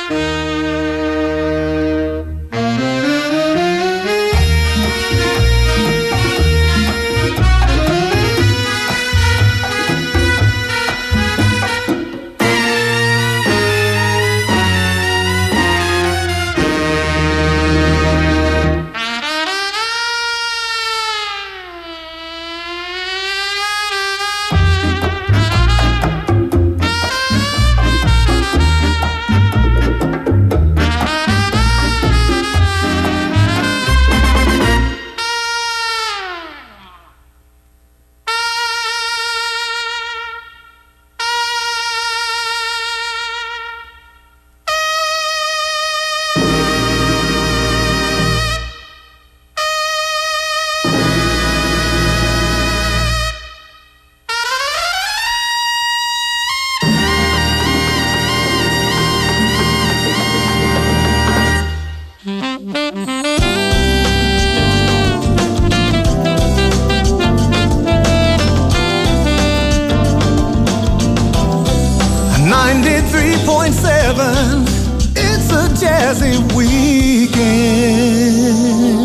It's a jazzy weekend.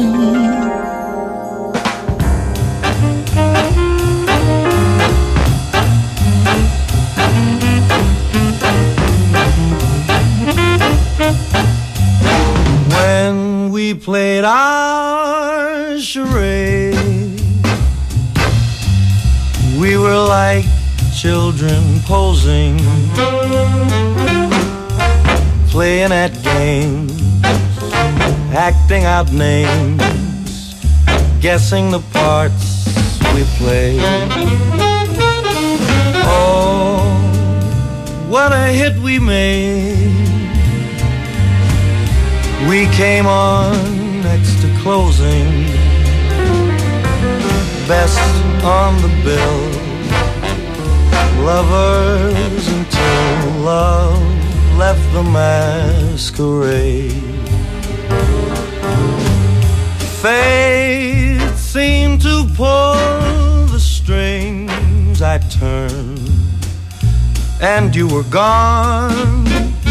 When we played our charade, we were like children posing, playing at games, acting out names, guessing the parts we played. Oh, what a hit we made. We came on next to closing, best on the bill, lovers until love left the masquerade. Fate seemed to pull the strings. I turned and you were gone,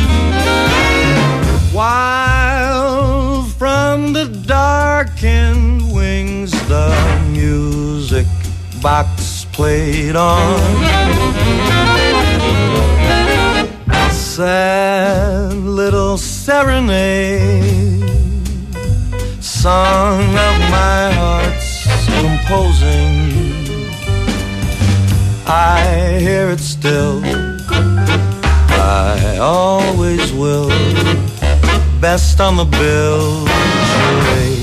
while from the darkened wings the music box played on. Sad little serenade, song of my heart's composing. I hear it still, I always will, best on the bill charade.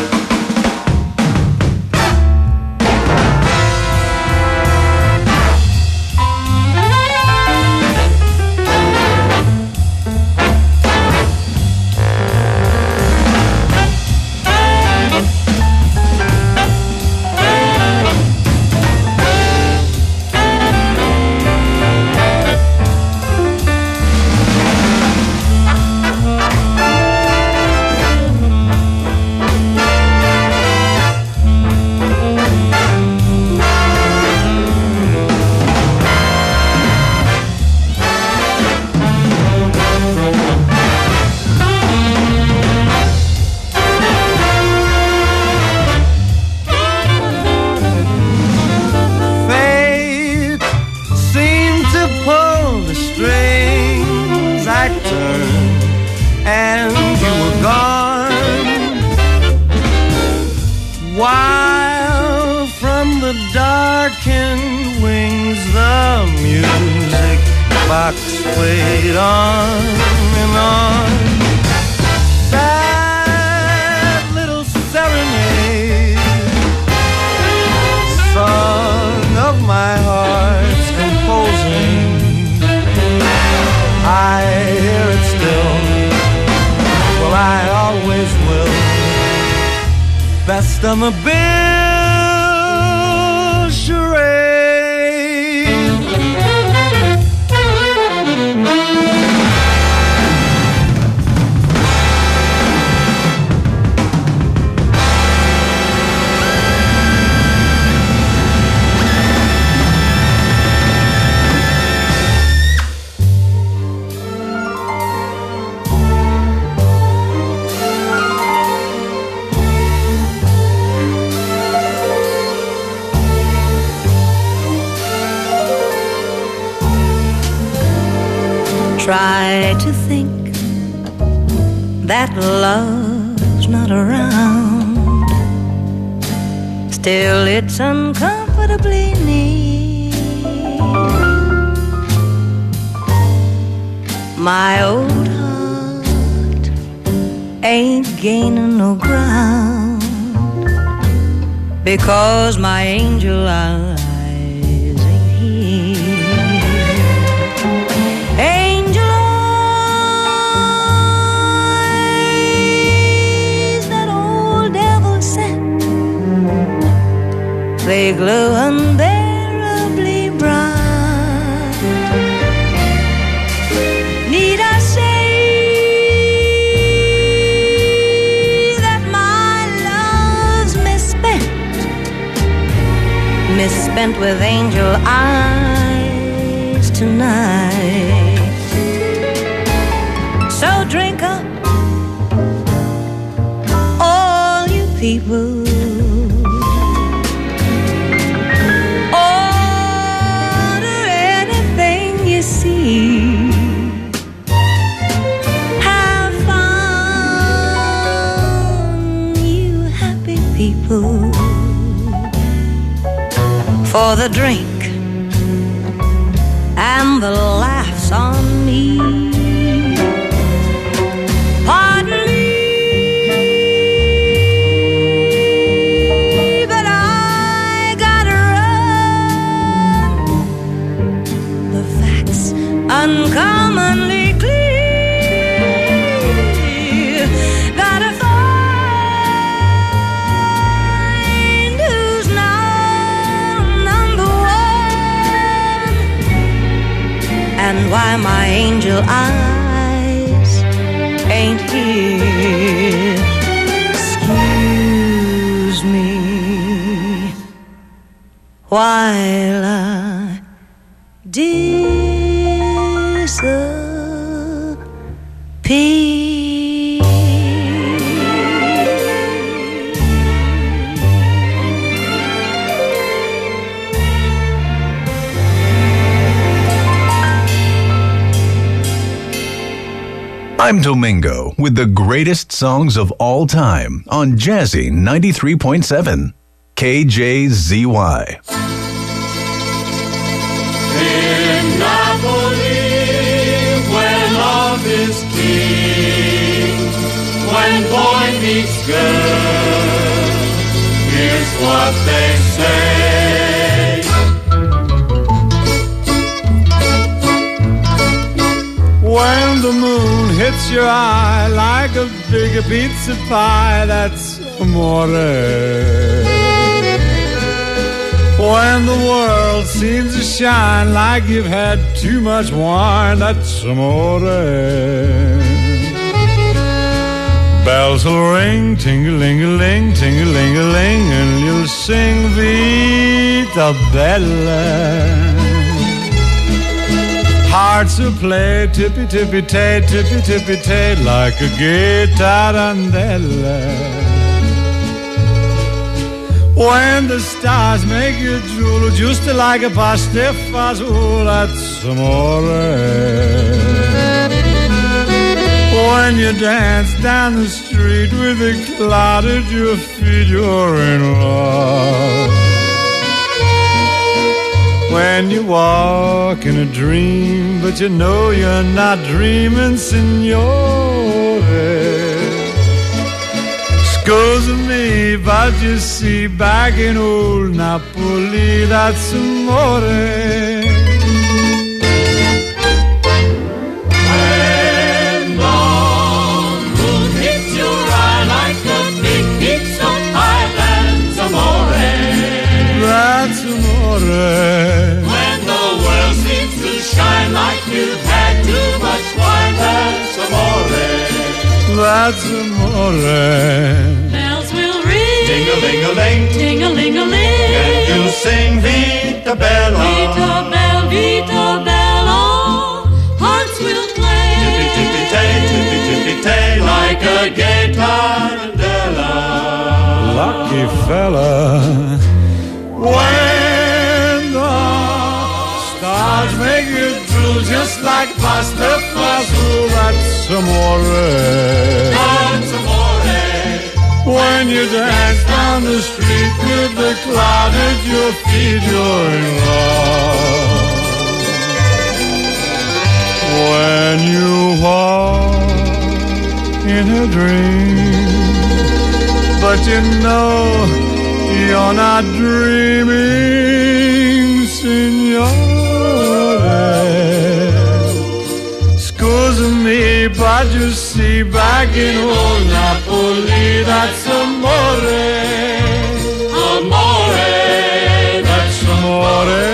Played on and on. Sad little serenade, song of my heart's composing. I hear it still, well I always will, best on the bill charade. try to think that love's not around, still it's uncomfortably near. My old heart ain't gaining no ground, because my angel eyes ain't here. Angel eyes, that old devil sent, they glow unbearably bright. Need I say that my love's misspent with angel eyes tonight? So drink up, all you people, order anything you see. Have fun, you happy people, for the drink and the laughs on me. Pardon me, but I gotta run. The facts uncommonly clear. Gotta find who's now number one, and why my angel eyes ain't here. Excuse me while I disappear. I'm Domingo with the greatest songs of all time on Jazzy 93.7 KJZY. In Napoli, where love is king, when boy meets girl, here's what they say. When the moon hits your eye like a big pizza pie, that's amore. When the world seems to shine like you've had too much wine, that's amore. Bells will ring, ting-a-ling-a-ling, ting-a-ling-a-ling, and you'll sing Vita Bella. Hearts will play tippy-tippy-tay, tippy-tippy-tay, like a gay tarantella. When the stars make you drool, just like a pasta fazool, that's amore. When you dance down the street with a cloud at your feet, you're in love. When you walk in a dream, but you know you're not dreaming, signore. Scusa me, but you see, back in old Napoli, that's amore. When the moon hits your eye like a big pizza pie, that's amore. That's amore. When the world seems to shine like you've had too much wine, that's amore. That's amore. Bells will ring, Ting-a-ling-a-ling, ting-a-ling-a-ling, and you'll sing Vita Bella. Vita Bella, Vita Bella. Hearts will play, Tippy-tippy-tay, tippy-tippy-tay, like a gay tarantella. Lucky fella. When the stars make you drool, just like pasta that's amore. That's amore. When you dance down the street with the cloud at your feet, you're in love. When you walk in a dream, but you know you're not dreaming, signore. Scusa me, but you see, back in old Napoli, that's amore. Amore. That's Amore.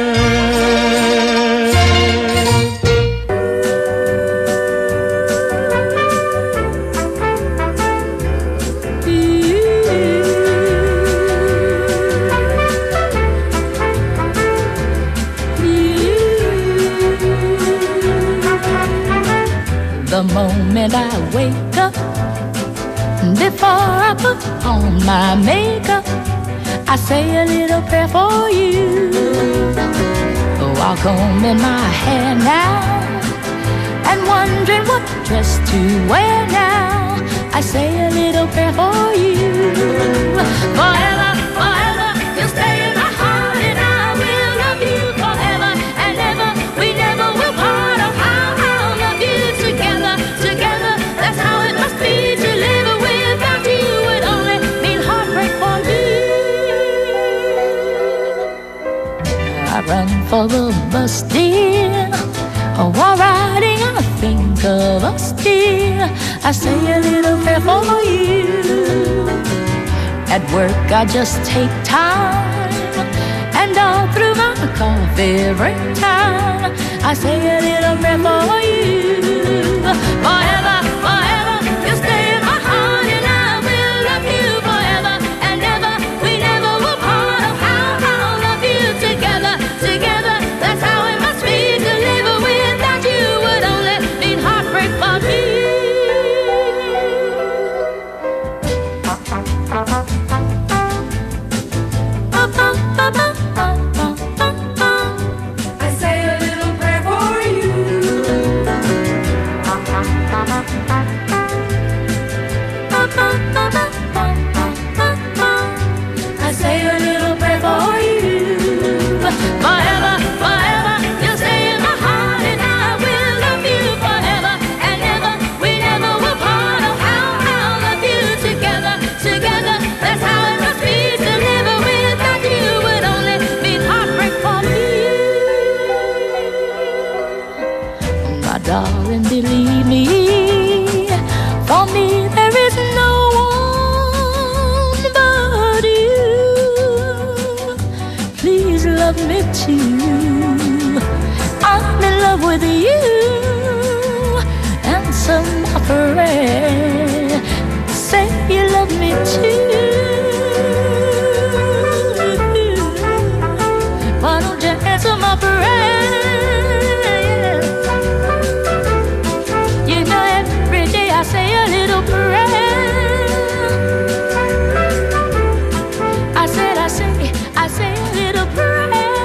The moment I wake up, before I put on my makeup, I say a little prayer for you. While combing my hair now and wondering what dress to wear now, I say a little prayer for you. Forever, forever, you'll stay in my heart, and I will love you forever and ever. We never will part. Oh, how I'll love you together, together. That's how it must be to live without you. Would only mean heartbreak for me. I run for the bus, dear. While riding, I think of us, dear. I say a little prayer for you. At work, I just take time, and all through my coffee break time, I say a little prayer for you. Forever, forever, you'll stay in my heart, and I will love you forever and ever. We never will part. Oh, how I'll love you together, together. That's how it must be to live without you. Would only mean heartbreak for me. I say a little prayer for you. I say a little prayer for you. Forever, forever, you'll stay in my heart, and I will love you forever and ever. We never will part. Oh, how I'll love you together, together. That's how it must be to live without you. Would only mean heartbreak for me. My darling, believe me, for me there is no one but you. Please love me too. I'm in love with you. Answer my prayer. Say you love me too. Why don't you answer my prayer? You know every day I say a little prayer. I say a little prayer.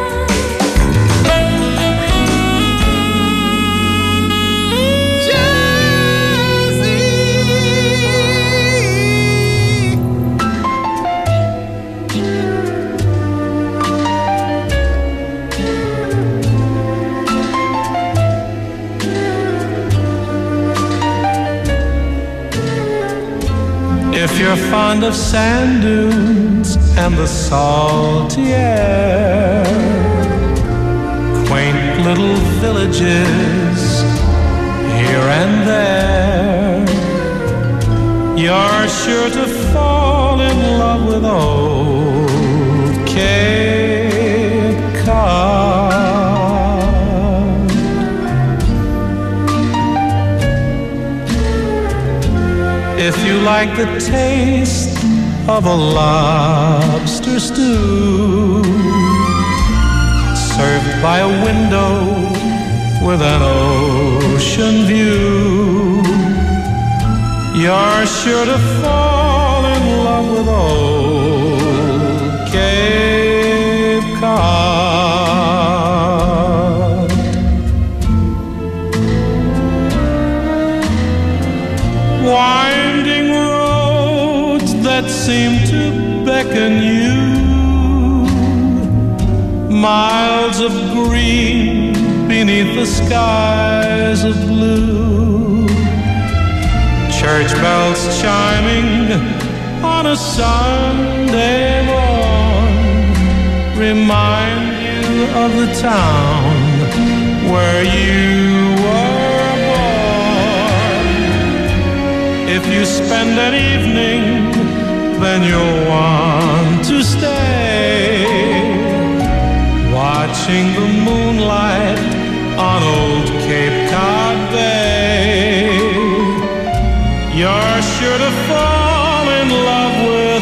If you're fond of sand dunes and the salty air, quaint little villages here and there, you're sure to fall in love with old Cape Cod. If you like the taste of a lobster stew, served by a window with an ocean view, you're sure to fall in love with old Cape Cod. winding roads that seem to beckon you, miles of green beneath the skies of blue, church bells chiming on a Sunday morn remind you of the town where you were born. If you spend an evening, then you'll want to stay, watching the moonlight on old Cape Cod Bay. You're sure to fall in love with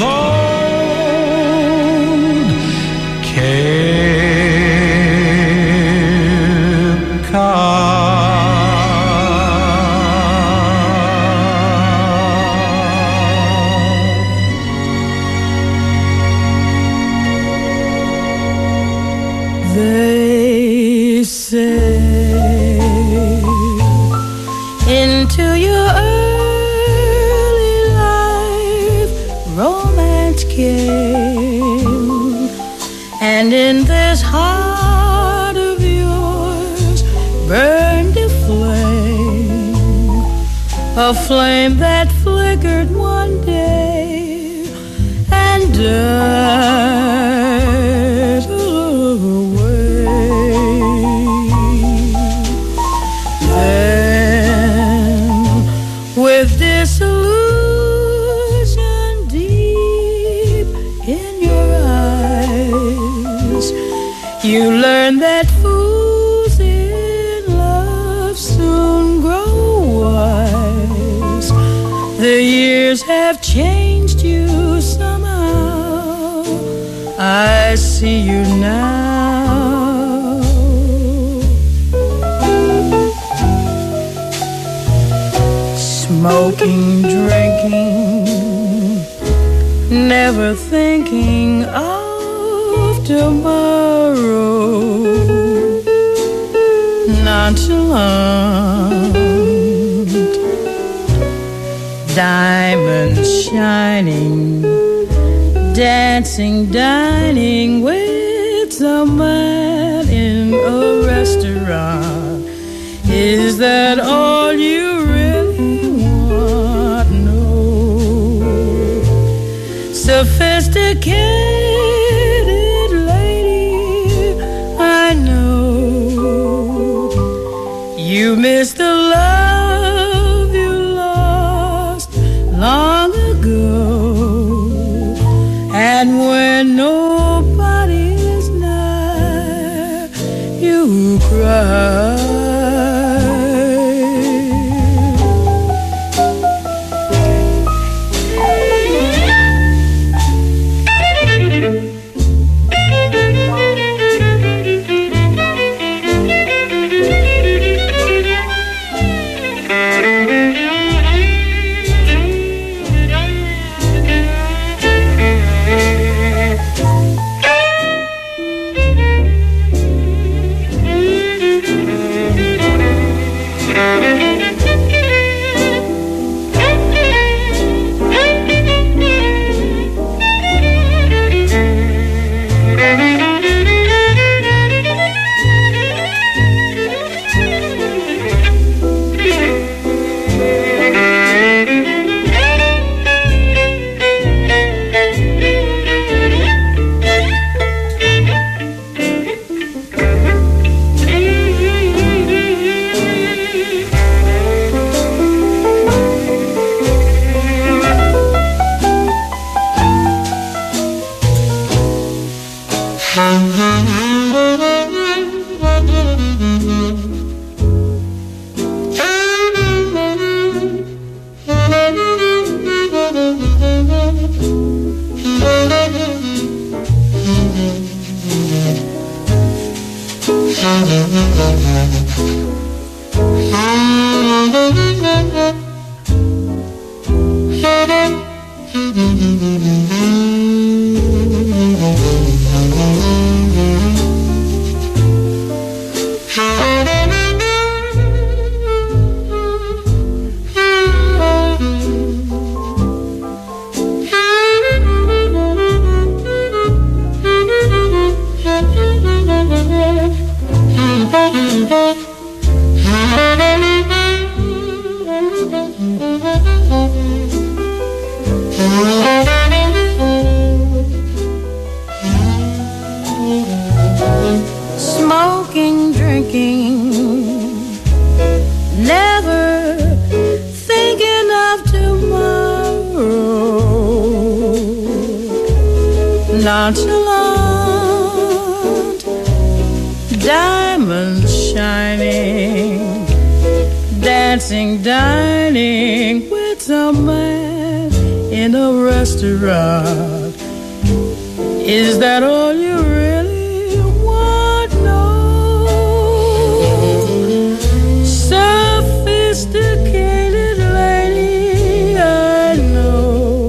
old Cape Cod. They say into your early life romance came, and in this heart of yours burned a flame that flickered one day and died away. Then, with disillusion deep in your eyes, you learn that fools in love soon grow wise. The years have changed you somehow. I see you now. Smoking, drinking, never thinking of tomorrow. Nonchalant, diamonds shining, dancing, dining with some man in a restaurant. Is that all you really want? No. Sophisticated lady, I know you miss the love you lost long ago. And when nobody is nigh, you cry. Smoking, drinking, never thinking of tomorrow. Nonchalant, diamonds shining, dancing, dining with some man in a restaurant. Is that all you really want? No. Sophisticated lady, I know.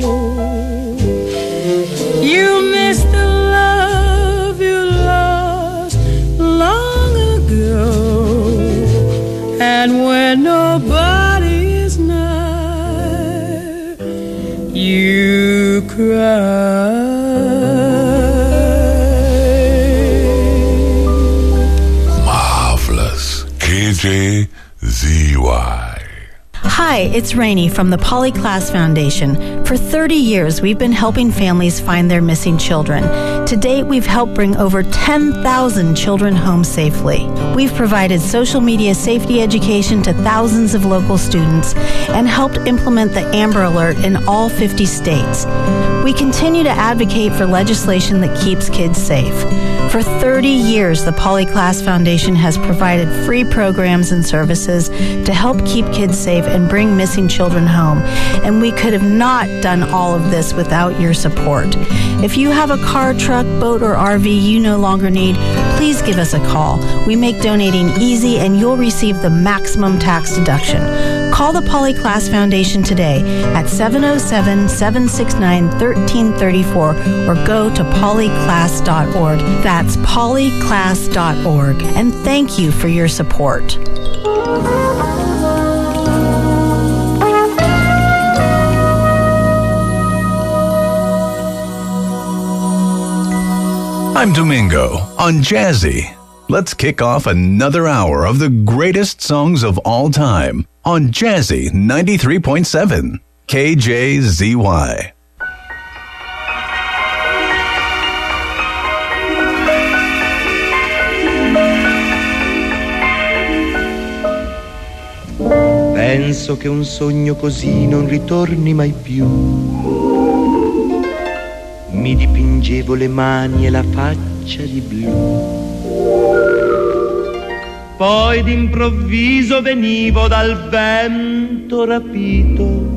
You miss the love you lost long ago. And when nobody is nigh, you cry. KJZY. Hi, it's Rainey from the Polly Klaas Foundation. For 30 years, we've been helping families find their missing children. To date, we've helped bring over 10,000 children home safely. We've provided social media safety education to thousands of local students and helped implement the Amber Alert in all 50 states. We continue to advocate for legislation that keeps kids safe. For 30 years, the Polly Klaas Foundation has provided free programs and services to help keep kids safe and bring missing children home. And we could have not done all of this without your support. If you have a car, truck, boat, or RV you no longer need, please give us a call. We make donating easy and you'll receive the maximum tax deduction. Call the Polly Klaas Foundation today at 707-769-1334 or go to pollyklaas.org. That's pollyklaas.org. And thank you for your support. I'm Domingo on Jazzy. Let's kick off another hour of the greatest songs of all time on Jazzy 93.7 KJZY. Penso che un sogno così non ritorni mai più. Mi dipingevo le mani e la faccia di blu. Poi d'improvviso venivo dal vento rapito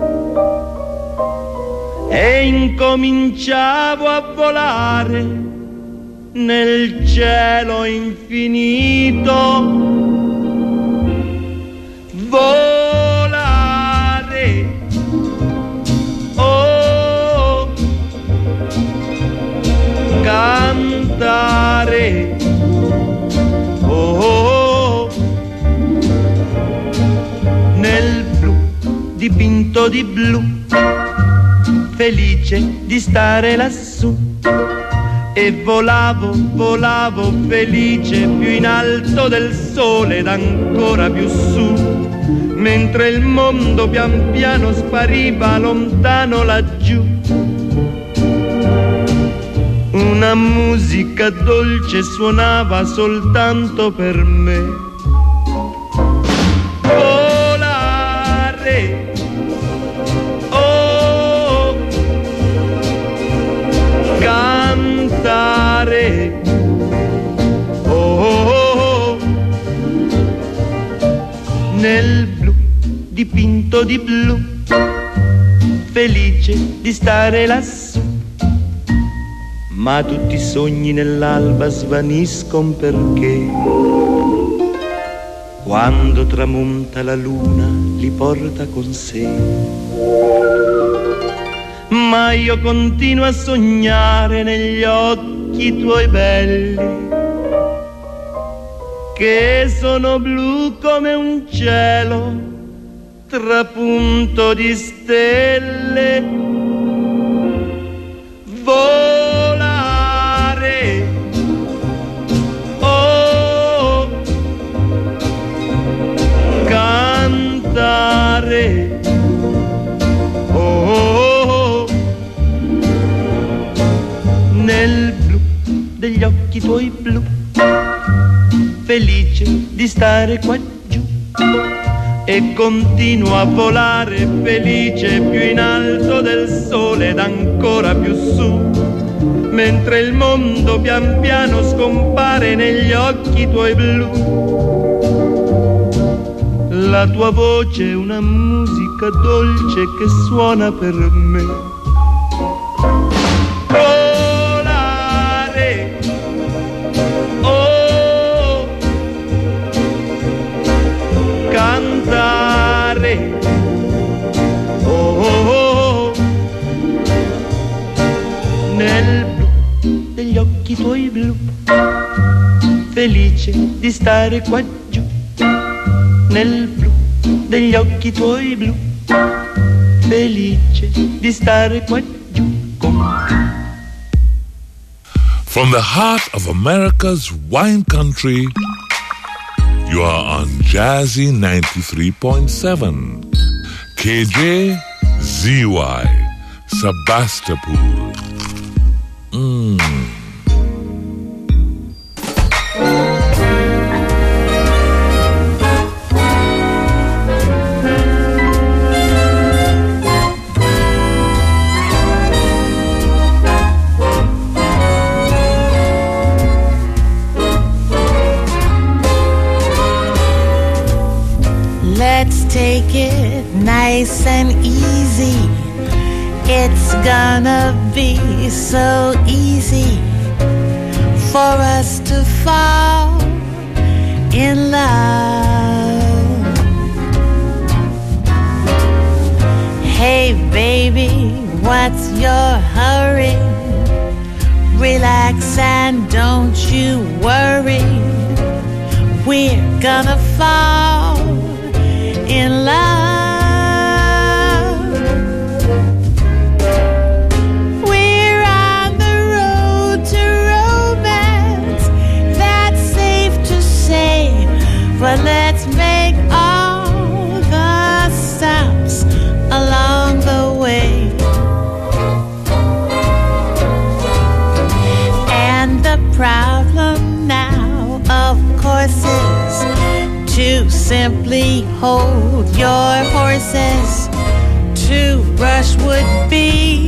e incominciavo a volare nel cielo infinito. Volare, oh, cantare, oh, nel blu dipinto di blu, felice di stare lassù. E volavo, volavo felice più in alto del sole ed ancora più su, mentre il mondo pian piano spariva lontano laggiù. Una musica dolce suonava soltanto per me. Volare, oh, cantare, oh, nel blu dipinto di blu, felice di stare lassù. Ma tutti i sogni nell'alba svaniscono perché quando tramonta la luna li porta con sé. Ma io continuo a sognare negli occhi tuoi belli, che sono blu come un cielo trapunto di stelle. Volare, oh, cantare, oh, tuoi blu, felice di stare qua giù, e continuo a volare felice più in alto del sole ed ancora più su, mentre il mondo pian piano scompare negli occhi tuoi blu. La tua voce è una musica dolce che suona per me. Volare, oh, cantare, oh, oh, oh, nel blu degli occhi tuoi blu, felice di stare qua giù, nel blu degli occhi tuoi blu, felice di stare qua giù con te. From the heart of America's wine country, you are on Jazzy 93.7, KJZY, Sebastopol. Let's take it nice and easy. It's gonna be so easy for us to fall in love. Hey baby, what's your hurry? Relax and don't you worry. We're gonna fall in love. We're on the road to romance, that's safe to say, but let's make all the stops along the way. And the problem now, of course, is to simply hold your horses. To rush would be